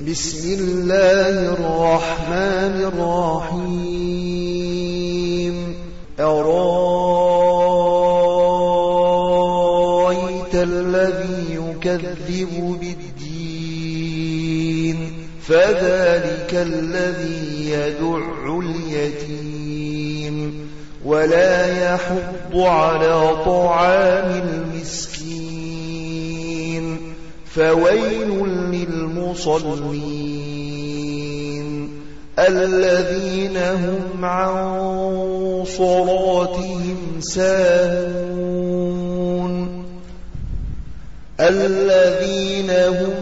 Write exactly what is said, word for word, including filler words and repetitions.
بسم الله الرحمن الرحيم أرأيت الذي يكذب بالدين فذلك الذي يدع اليتيم ولا يحض على طعام المسكين فويل للمصلين الذين هم عن صلاتهم ساهون الذين هم